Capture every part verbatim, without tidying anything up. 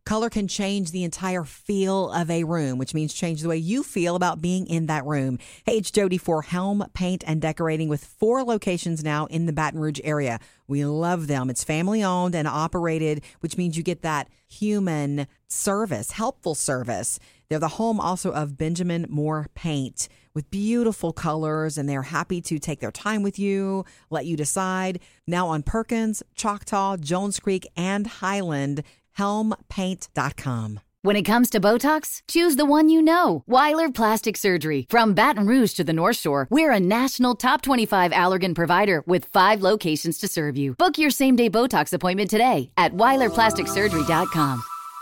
Color can change the entire feel of a room, which means change the way you feel about being in that room. Hey, it's Jody for Helm Paint and Decorating with four locations now in the Baton Rouge area. We love them. It's family owned and operated, which means you get that human service, helpful service. They're the home also of Benjamin Moore Paint with beautiful colors, and they're happy to take their time with you, let you decide. Now on Perkins, Choctaw, Jones Creek, and Highland, helm paint dot com. When it comes to Botox, choose the one you know. Weiler Plastic Surgery. From Baton Rouge to the North Shore, we're a national top twenty-five allergen provider with five locations to serve you. Book your same-day Botox appointment today at weiler plastic surgery dot com.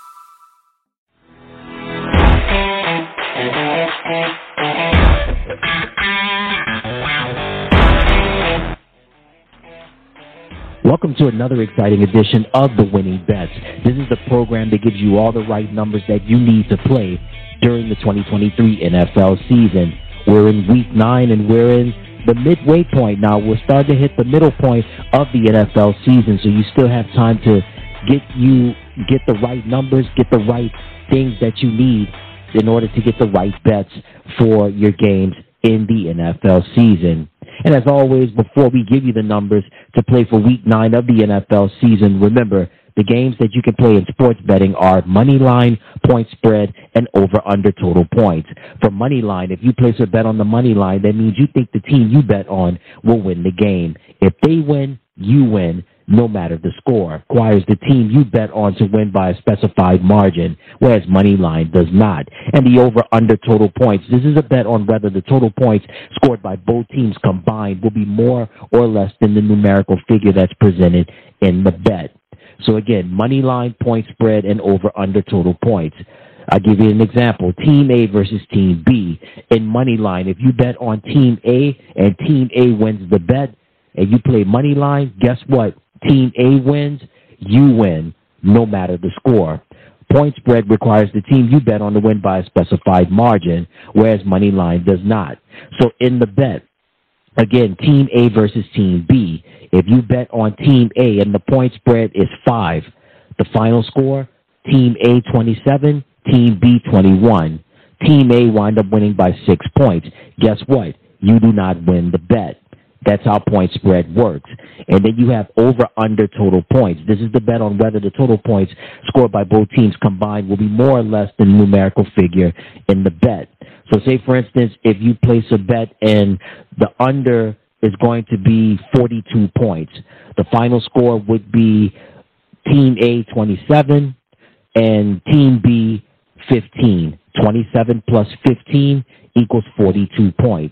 Welcome to another exciting edition of The Winning Bets. This is the program that gives you all the right numbers that you need to play during the twenty twenty-three N F L season. We're in week nine and we're in the midway point now. We're starting to hit the middle point of the N F L season, so you still have time to get you get the right numbers, get the right things that you need in order to get the right bets for your games in the N F L season. And as always, before we give you the numbers to play for week nine of the N F L season, remember, the games that you can play in sports betting are money line, point spread, and over-under total points. For money line, if you place a bet on the money line, that means you think the team you bet on will win the game. If they win, you win, no matter the score. Requires the team you bet on to win by a specified margin, whereas money line does not. And the over-under total points. This is a bet on whether the total points scored by both teams combined will be more or less than the numerical figure that's presented in the bet. So again, money line, point spread, and over-under total points. I'll give you an example. Team A versus Team B. In money line, if you bet on Team A and Team A wins the bet, and you play money line, guess what? Team A wins, you win, no matter the score. Point spread requires the team you bet on to win by a specified margin, whereas money line does not. So in the bet, again, Team A versus Team B. If you bet on Team A and the point spread is five, the final score, Team A twenty-seven, Team B twenty-one. Team A wind up winning by six points. Guess what? You do not win the bet. That's how point spread works. And then you have over-under total points. This is the bet on whether the total points scored by both teams combined will be more or less than the numerical figure in the bet. So say, for instance, if you place a bet and the under is going to be forty-two points, the final score would be Team A twenty-seven and Team B fifteen. twenty-seven plus fifteen equals forty-two points.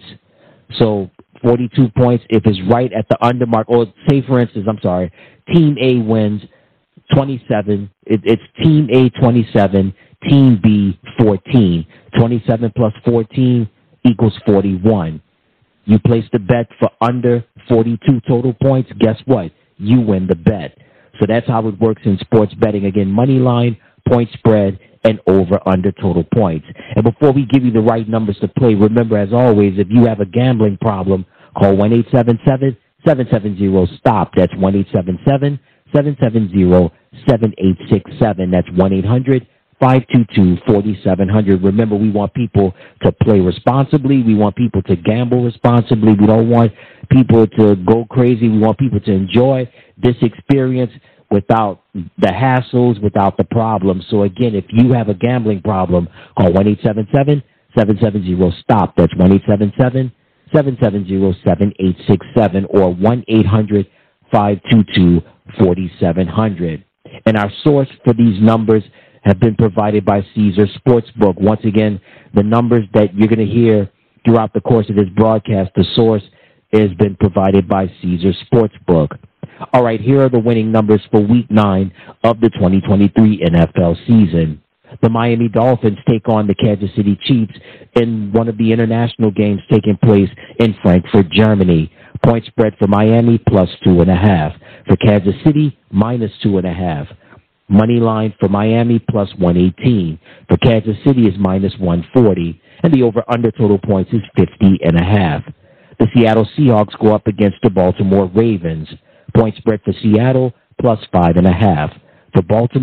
So forty-two points if it's right at the under mark, or say, for instance, I'm sorry, Team A wins twenty-seven. It, it's Team A twenty-seven, Team B fourteen. twenty-seven plus fourteen equals forty-one. You place the bet for under forty-two total points, guess what? You win the bet. So that's how it works in sports betting. Again, money line, point spread, and over-under total points. And before we give you the right numbers to play, remember, as always, if you have a gambling problem, call one eight seven seven, seven seven zero, STOP. That's one eight seven seven, seven seven zero, seven eight six seven. That's one eight hundred, five two two, four seven zero zero. Remember, we want people to play responsibly. We want people to gamble responsibly. We don't want people to go crazy. We want people to enjoy this experience without the hassles, without the problems. So again, if you have a gambling problem, call one eight seven seven, seven seven zero, STOP. That's one eight seven seven, seven seven zero, seven eight six seven or one eight hundred, five two two, four seven zero zero. And our source for these numbers have been provided by Caesar Sportsbook. Once again, the numbers that you're going to hear throughout the course of this broadcast, the source has been provided by Caesar Sportsbook. All right, here are the winning numbers for week nine of the twenty twenty-three N F L season. The Miami Dolphins take on the Kansas City Chiefs in one of the international games taking place in Frankfurt, Germany. Point spread for Miami, plus two and a half. For Kansas City, minus two and a half. Money line for Miami, plus one eighteen. For Kansas City is minus one forty. And the over-under total points is fifty and a half. The Seattle Seahawks go up against the Baltimore Ravens. Point spread for Seattle, plus five and a half. For Baltimore,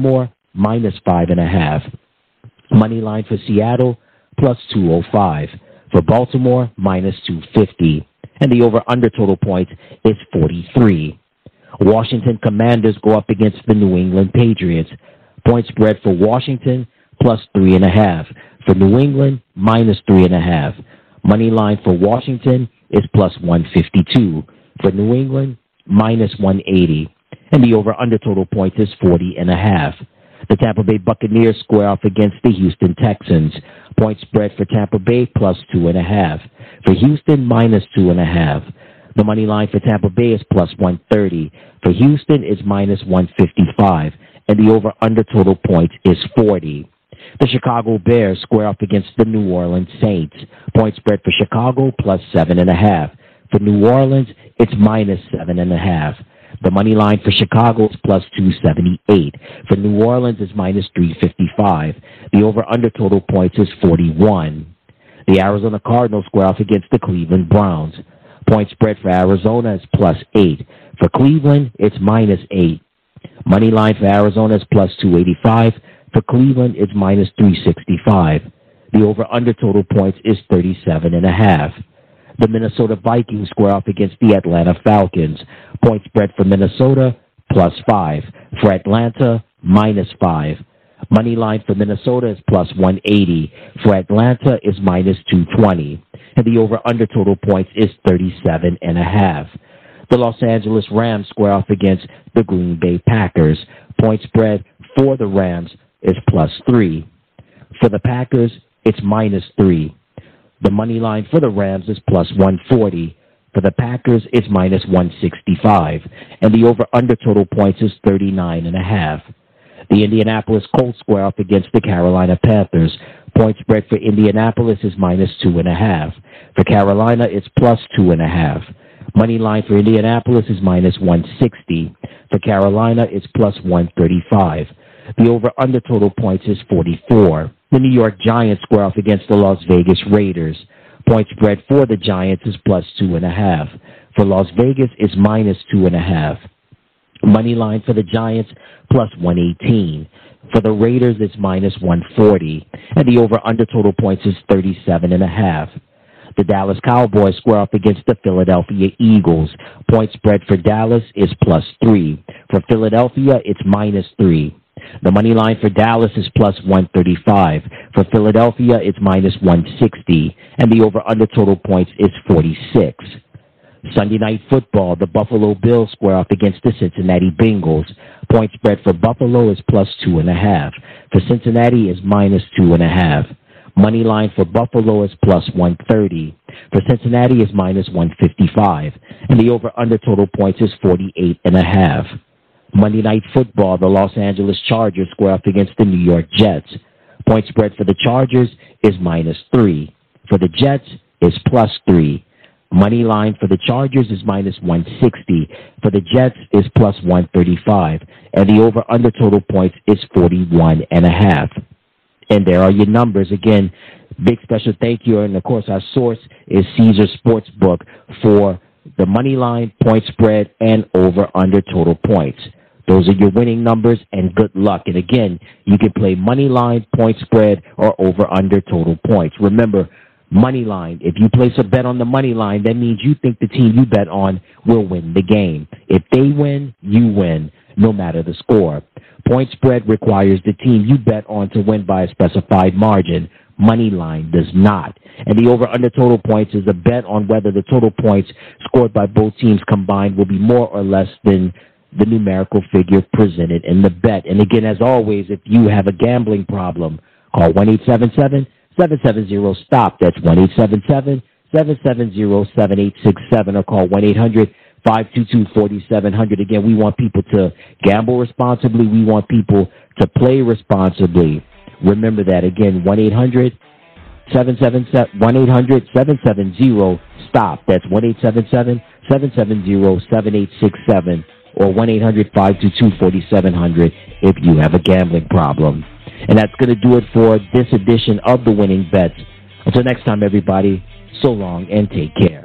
minus five and a half. Money line for Seattle, plus two oh five. For Baltimore, minus two fifty. And the over-under total points is forty-three. Washington Commanders go up against the New England Patriots. Point spread for Washington, plus three and a half. For New England, minus three and a half. Money line for Washington is plus one fifty-two. For New England, minus one eighty. And the over-under total point is forty and a half. The Tampa Bay Buccaneers square off against the Houston Texans. Point spread for Tampa Bay, plus two and a half. For Houston, minus two and a half. The money line for Tampa Bay is plus one thirty. For Houston, it's minus one fifty-five. And the over-under total point is forty. The Chicago Bears square up against the New Orleans Saints. Point spread for Chicago, plus seven and a half. For New Orleans, it's minus seven and a half. The money line for Chicago is plus two seventy-eight. For New Orleans, it's minus three fifty-five. The over-under total points is forty-one. The Arizona Cardinals square off against the Cleveland Browns. Point spread for Arizona is plus eight. For Cleveland, it's minus eight. Money line for Arizona is plus two eighty-five. For Cleveland, it's minus three sixty-five. The over-under total points is thirty-seven and a half. The Minnesota Vikings square off against the Atlanta Falcons. Point spread for Minnesota, plus five. For Atlanta, minus five. Money line for Minnesota is plus one eighty. For Atlanta is minus two twenty. And the over-under total points is thirty-seven and a half. The Los Angeles Rams square off against the Green Bay Packers. Point spread for the Rams is plus three. For the Packers, it's minus three. The money line for the Rams is plus one forty. For the Packers, it's minus one sixty-five. And the over-under total points is thirty-nine and a half. The Indianapolis Colts square off against the Carolina Panthers. Point spread for Indianapolis is minus two and a half. For Carolina, it's plus two and a half. Money line for Indianapolis is minus one sixty. For Carolina, it's plus one thirty-five. The over-under total points is forty-four. The New York Giants square off against the Las Vegas Raiders. Point spread for the Giants is plus two and a half. For Las Vegas, it's minus two and a half. Money line for the Giants, plus one eighteen. For the Raiders, it's minus one forty. And the over-under total points is thirty-seven and a half. The Dallas Cowboys square off against the Philadelphia Eagles. Point spread for Dallas is plus three. For Philadelphia, it's minus three. The money line for Dallas is plus one thirty-five. For Philadelphia, it's minus one sixty. And the over-under total points is forty-six. Sunday Night Football, the Buffalo Bills square off against the Cincinnati Bengals. Point spread for Buffalo is plus two and a half. For Cincinnati is minus two and a half. Money line for Buffalo is plus one thirty. For Cincinnati is minus one fifty-five. And the over-under total points is forty-eight and a half. Monday Night Football, the Los Angeles Chargers square off against the New York Jets. Point spread for the Chargers is minus three. For the Jets is plus three. Money line for the Chargers is minus one sixty. For the Jets is plus one thirty-five. And the over-under total points is forty-one and a half. And there are your numbers. Again, big special thank you. And, of course, our source is Caesar Sportsbook for the money line, point spread, and over-under total points. Those are your winning numbers, and good luck. And, again, you can play money line, point spread, or over-under total points. Remember, money line, if you place a bet on the money line, that means you think the team you bet on will win the game. If they win, you win, no matter the score. Point spread requires the team you bet on to win by a specified margin. Money line does not. And the over-under total points is a bet on whether the total points scored by both teams combined will be more or less than the numerical figure presented in the bet. And again, as always, if you have a gambling problem, call one eight seven seven, seven seven zero, STOP. That's one eight seven seven, seven seven zero, seven eight six seven, or call one eight hundred, five two two, four seven zero zero. Again, we want people to gamble responsibly. We want people to play responsibly. Remember that. Again, one eight hundred, seven seven seven, one eight hundred, seven seven zero, STOP. That's one eight seven seven, seven seven zero, seven eight six seven, or one eight hundred, five two two, four seven zero zero if you have a gambling problem. And that's going to do it for this edition of The Winning Bets. Until next time, everybody, so long and take care.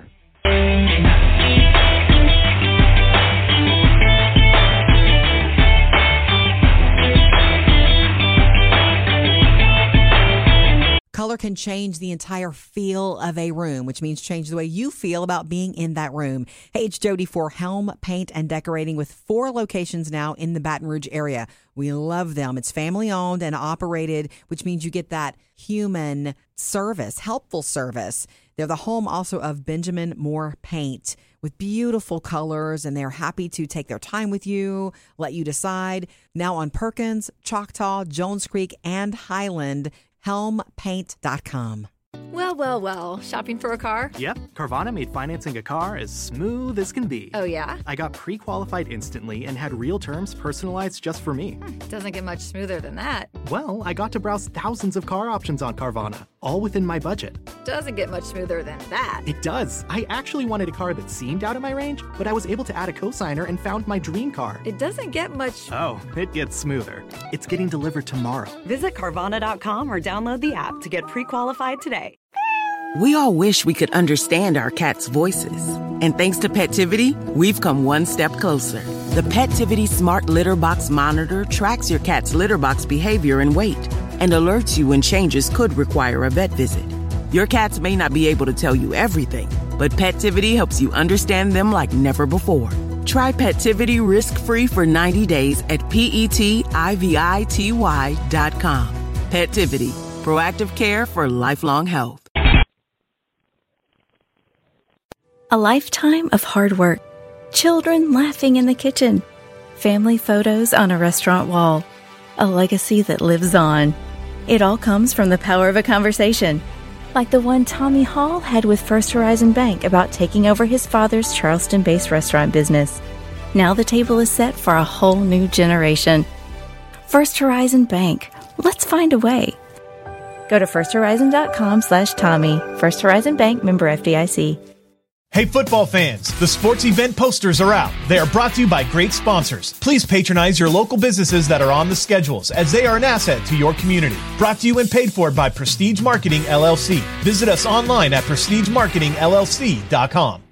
color can change the entire feel of a room, which means change the way you feel about being in that room. Hey, it's Jody for Helm Paint and Decorating with four locations now in the Baton Rouge area. We love them. It's family owned and operated, which means you get that human service, helpful service. They're the home also of Benjamin Moore Paint with beautiful colors, and they're happy to take their time with you, let you decide. Now on Perkins, Choctaw, Jones Creek, and Highland, helm paint dot com. Well, well, well. Shopping for a car? Yep. Carvana made financing a car as smooth as can be. Oh, yeah? I got pre-qualified instantly and had real terms personalized just for me. Hmm, doesn't get much smoother than that. Well, I got to browse thousands of car options on Carvana, all within my budget. Doesn't get much smoother than that. It does. I actually wanted a car that seemed out of my range, but I was able to add a cosigner and found my dream car. It doesn't get much... Oh, it gets smoother. It's getting delivered tomorrow. Visit Carvana dot com or download the app to get pre-qualified today. We all wish we could understand our cats' voices. And thanks to Petivity, we've come one step closer. The Petivity Smart Litter Box Monitor tracks your cat's litter box behavior and weight and alerts you when changes could require a vet visit. Your cats may not be able to tell you everything, but Petivity helps you understand them like never before. Try Petivity risk-free for ninety days at petivity dot com. Petivity, proactive care for lifelong health. A lifetime of hard work, children laughing in the kitchen, family photos on a restaurant wall, a legacy that lives on. It all comes from the power of a conversation, like the one Tommy Hall had with First Horizon Bank about taking over his father's Charleston-based restaurant business. Now the table is set for a whole new generation. First Horizon Bank. Let's find a way. Go to first horizon dot com slash Tommy. First Horizon Bank, member F D I C. Hey football fans, the sports event posters are out. They are brought to you by great sponsors. Please patronize your local businesses that are on the schedules, as they are an asset to your community. Brought to you and paid for by Prestige Marketing, L L C. Visit us online at prestige marketing l l c dot com.